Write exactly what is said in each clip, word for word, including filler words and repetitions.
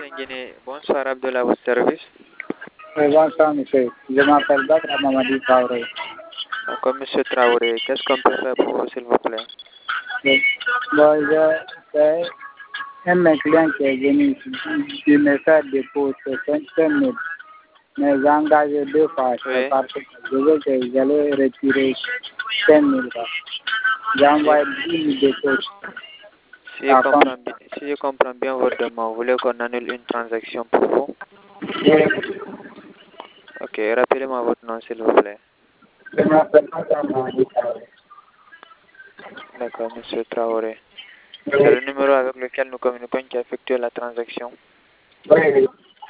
Guinée. Bonsoir Abdullah, à votre service. Oui, bonsoir monsieur. Je m'appelle Bakr Mamadi Traoré. D'accord, monsieur Traoré. Qu'est-ce qu'on peut faire pour vous, s'il vous plaît? Oui. Bon, je, c'est un de mes clients qui est venu ici me faire dépôt de cinq mille. Mais j'ai engagé deux fois. Oui. Parce que je veux que j'allais retirer cinq mille. J'ai envoyé dix mille dépôts. Si je, comprends bien, si je comprends bien votre demande, vous voulez qu'on annule une transaction pour vous? Oui. Ok, rappelez-moi votre nom, s'il vous plaît. Je m'appelle Bakr Mamadi Traoré. D'accord, monsieur Traoré. Oui. C'est le numéro avec lequel nous communiquons qui a effectué la transaction. Oui, oui.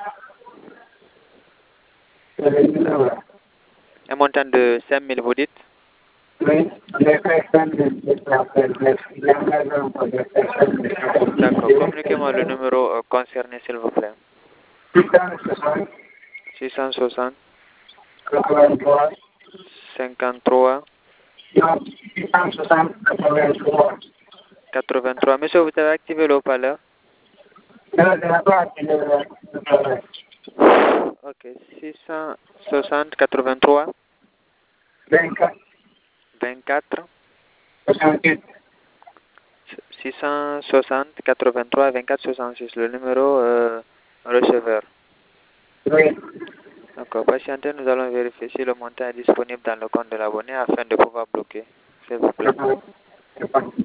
C'est le numéro. Un montant de cinq mille, vous dites? Oui, j'ai fait cinq mille. J'ai engagé encore de faire cinq mille. D'accord, communiquez-moi le numéro euh, concerné, s'il vous plaît. six cent soixante. six cent soixante. quatre-vingt-trois. cinquante-trois. Non, six cent soixante, quatre-vingt-trois. quatre-vingt-trois. Monsieur, vous avez activé le haut-parleur? Non, je n'ai pas activé le haut-parleur. Ok, six cent soixante, quatre-vingt-trois. vingt-quatre. vingt-quatre. soixante-huit. six cent soixante, quatre-vingt-trois, vingt-quatre, soixante-six. Le numéro euh, receveur. Oui. D'accord, patientez, nous allons vérifier si le montant est disponible dans le compte de l'abonné afin de pouvoir bloquer. S'il vous plaît. C'est parti.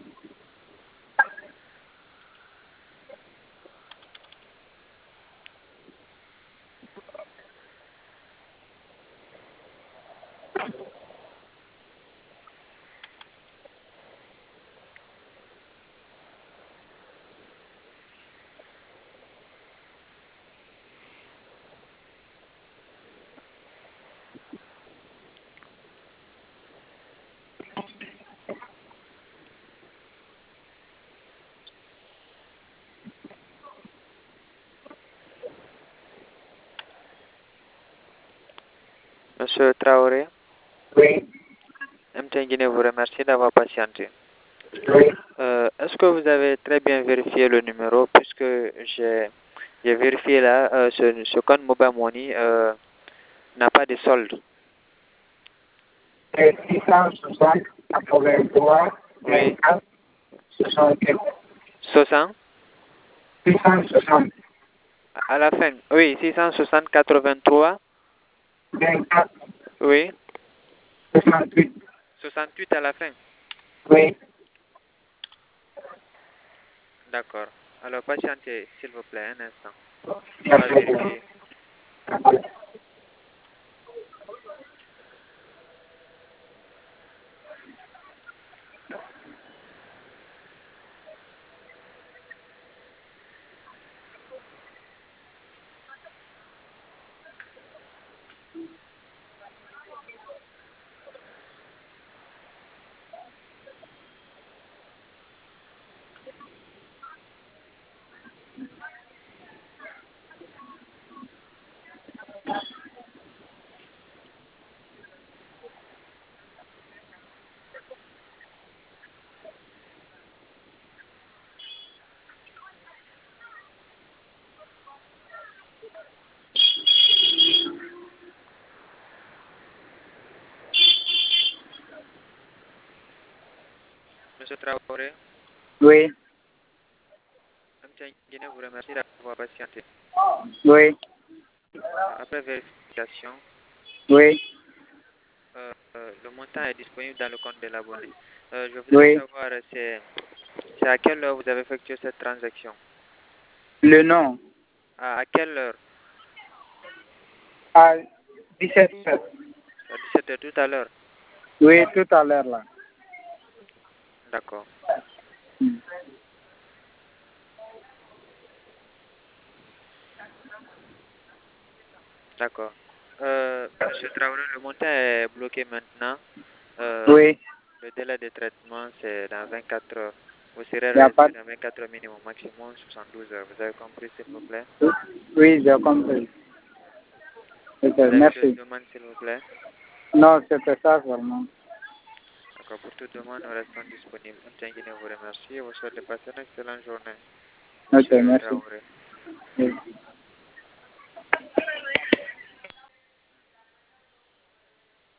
Monsieur Traoré, Oui. M T N Guinée vous remercie d'avoir patienté. Oui. Euh, Est-ce que vous avez très bien vérifié le numéro puisque j'ai vérifié là, euh, ce, ce compte Mobile Money euh, n'a pas de solde. C'est six cent soixante, quatre-vingt-trois. Oui. vingt-quatre. soixante-huit. soixante? six cent soixante. À la fin, oui, six cent soixante, quatre-vingt-trois. vingt-quatre. Oui. soixante-huit. soixante-huit à la fin. Oui. D'accord. Alors, patientez, s'il vous plaît, un instant. On va Merci. vérifier. Monsieur Traoré, Oui. M T N Guinée vous remercie d'avoir patienté. Oui. Après vérification, Oui. euh, euh, le montant est disponible dans le compte de l'abonné. Euh, je voudrais Oui. savoir, c'est à quelle heure vous avez effectué cette transaction? Le nom. À, à quelle heure? À dix-sept heures. À dix-sept heures tout à l'heure? Oui, tout à l'heure là. D'accord. Hmm. D'accord. Euh, Monsieur Traoré, le montant est bloqué maintenant. Euh, Oui. le délai de traitement, c'est dans vingt-quatre heures. Vous serez Il n'y a pas reçu de... dans vingt-quatre heures minimum, maximum soixante-douze heures. Vous avez compris, s'il vous plaît? Oui, j'ai compris. Vous Ok, avez d'autres merci. demandes, s'il vous plaît? Non, c'était ça seulement. D'accord. Pour toute demande, nous restons disponibles. M T N Guinée vous remercie et vous souhaite de passer une excellente journée. Ok, Monsieur merci. Traoré. Oui.